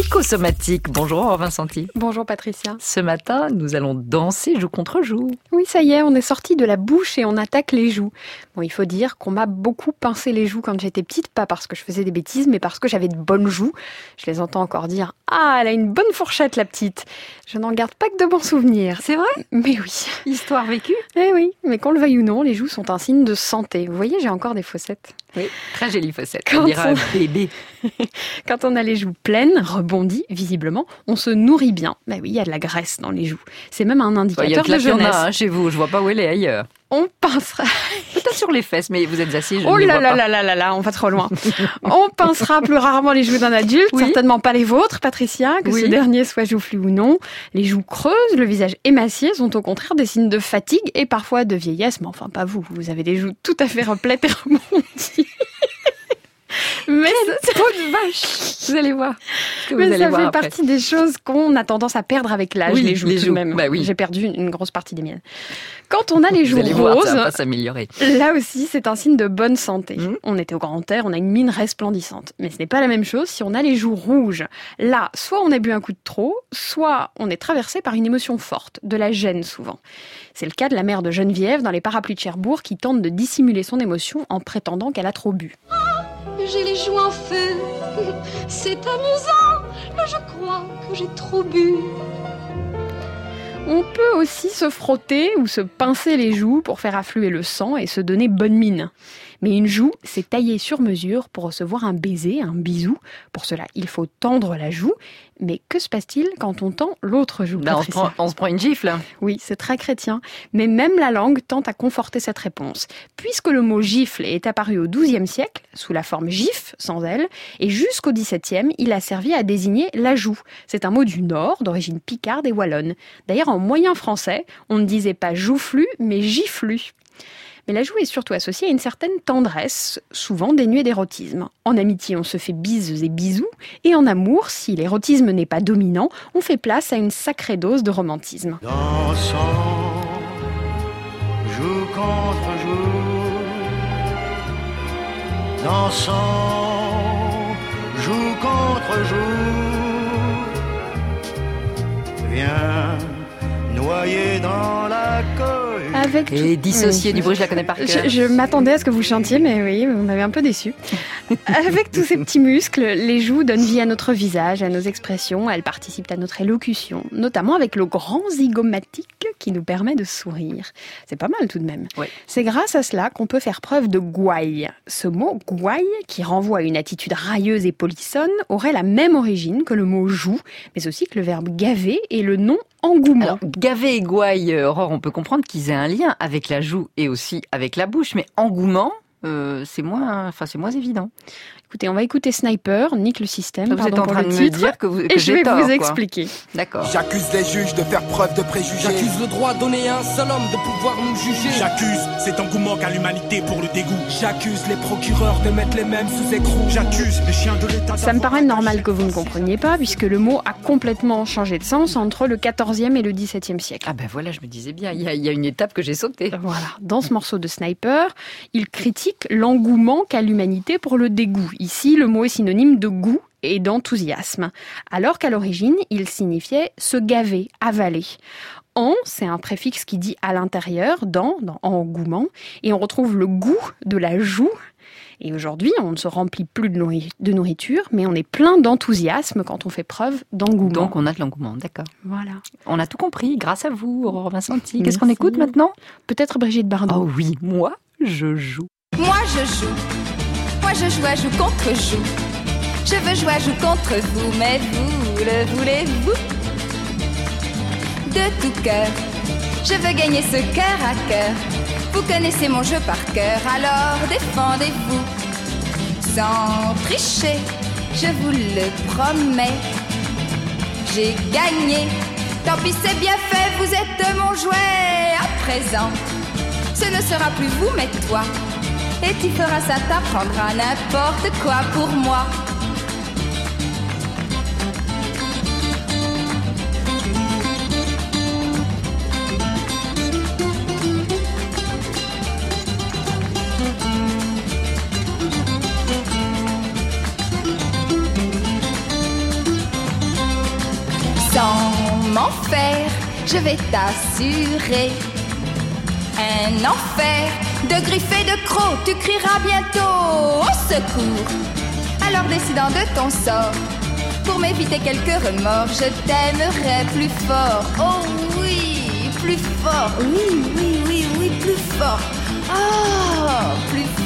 Psychosomatique. Bonjour Robin Santi. Bonjour Patricia. Ce matin, nous allons danser joue contre joue. Oui, ça y est, on est sorti de la bouche et on attaque les joues. Bon, il faut dire qu'on m'a beaucoup pincé les joues quand j'étais petite, pas parce que je faisais des bêtises, mais parce que j'avais de bonnes joues. Je les entends encore dire « Ah, elle a une bonne fourchette, la petite !» Je n'en garde pas que de bons souvenirs. C'est vrai ? Mais oui. Histoire vécue ? Eh oui, mais qu'on le veuille ou non, les joues sont un signe de santé. Vous voyez, j'ai encore des fossettes. Oui, très jolie fossette. On dirait un bébé. Quand on a les joues pleines, rebondies, visiblement, on se nourrit bien. Ben oui, il y a de la graisse dans les joues. C'est même un indicateur de jeunesse. Il y a a chez vous, je vois pas où elle est ailleurs. On pincera... Peut-être sur les fesses, mais vous êtes assis, je oh ne les là vois là pas. là là là là, on va trop loin. On pincera plus rarement les joues d'un adulte, Oui. certainement pas les vôtres, Patricia, que Oui. ce dernier soit joufflu ou non. Les joues creuses, le visage émacié sont au contraire des signes de fatigue et parfois de vieillesse, mais enfin pas vous, vous avez des joues tout à fait replètes et rebondies. Mais Peau de vache, vous allez voir. Ce que vous Mais allez ça voir fait après. partie des choses qu'on a tendance à perdre avec l'âge, Oui, les joues les tout de joues. même. Bah oui. J'ai perdu une grosse partie des miennes. Quand on a les joues Vous allez voir, ça va roses, pas s'améliorer. là aussi, c'est un signe de bonne santé. Mmh. On était au grand air, on a une mine resplendissante. Mais ce n'est pas la même chose si on a les joues rouges. Là, soit on a bu un coup de trop, soit on est traversé par une émotion forte, de la gêne souvent. C'est le cas de la mère de Geneviève dans les parapluies de Cherbourg qui tente de dissimuler son émotion en prétendant qu'elle a trop bu. J'ai les joues en feu, c'est amusant, je crois que j'ai trop bu. On peut aussi se frotter ou se pincer les joues pour faire affluer le sang et se donner bonne mine. Mais une joue, c'est taillé sur mesure pour recevoir un baiser, un bisou. Pour cela, il faut tendre la joue. Mais que se passe-t-il quand on tend l'autre joue, Là, Patricia ? on se prend une gifle. Oui, c'est très chrétien. Mais même la langue tente à conforter cette réponse. Puisque le mot gifle est apparu au XIIe siècle, sous la forme gif, sans elle, et jusqu'au XVIIe, il a servi à désigner la joue. C'est un mot du Nord, d'origine picarde et wallonne. D'ailleurs, en moyen français, on ne disait pas joufflu, mais giflu. Mais la joue est surtout associée à une certaine tendresse, souvent dénuée d'érotisme. En amitié, on se fait bises et bisous, et en amour, si l'érotisme n'est pas dominant, on fait place à une sacrée dose de romantisme. Dansons, joue contre joue. Dansons, joue contre joue. Viens, noyé dans la cohue. Avec Et dissocier Oui. du bruit, je la connais par cœur. Je m'attendais à ce que vous chantiez, mais oui, vous m'avez un peu déçu. Avec tous ces petits muscles, les joues donnent vie à notre visage, à nos expressions, elles participent à notre élocution, notamment avec le grand zygomatique qui nous permet de sourire. C'est pas mal tout de même. Ouais. C'est grâce à cela qu'on peut faire preuve de gouaille. Ce mot gouaille, qui renvoie à une attitude railleuse et polissonne, aurait la même origine que le mot joue, mais aussi que le verbe gaver et le nom engouement. Alors, Gavet et Gouaille, Aurore, on peut comprendre qu'ils aient un lien avec la joue et aussi avec la bouche, mais engouement, c'est moins évident. Écoutez, on va écouter Sniper, nique le système, Vous êtes pardon en pour train le de me titre, dire que et je j'ai vais tort, vous quoi. expliquer. D'accord. J'accuse les juges de faire preuve de préjugés. J'accuse le droit donné à un seul homme de pouvoir nous juger. J'accuse cet engouement qu'a l'humanité pour le dégoût. J'accuse les procureurs de mettre les mêmes sous écrou. J'accuse les chiens de l'État. Ça me paraît normal que vous ne compreniez pas, puisque le mot a complètement changé de sens entre le XIVe et le XVIIe siècle. Ah ben voilà, je me disais bien, il y a une étape que j'ai sautée. Voilà, dans ce morceau de Sniper, il critique l'engouement qu'a l'humanité pour le dégoût. Ici, le mot est synonyme de goût et d'enthousiasme, alors qu'à l'origine, il signifiait se gaver, avaler. En, c'est un préfixe qui dit à l'intérieur, dans engouement, et on retrouve le goût de la joue. Et aujourd'hui, on ne se remplit plus de nourriture, mais on est plein d'enthousiasme quand on fait preuve d'engouement. Donc on a de l'engouement, d'accord. Voilà. On a tout compris, grâce à vous, Aurore Vincenti. Qu'est-ce Merci. qu'on écoute maintenant ? Peut-être Brigitte Bardot. Oh oui, moi, je joue. Moi je joue, moi je joue à joue contre joue. Je veux jouer à joue contre vous, mais vous le voulez-vous? De tout cœur, je veux gagner ce cœur à cœur. Vous connaissez mon jeu par cœur, alors défendez-vous. Sans tricher, je vous le promets. J'ai gagné, tant pis c'est bien fait, vous êtes mon jouet. À présent, ce ne sera plus vous mais toi. Et tu feras ça, t'apprendras n'importe quoi pour moi. enfer, je vais t'assurer. Un enfer de griffes et de crocs, tu crieras bientôt au secours. Alors décidant de ton sort, pour m'éviter quelques remords, je t'aimerai plus fort. Oh oui, plus fort. Oui, oui, oui, oui, plus fort. Oh, plus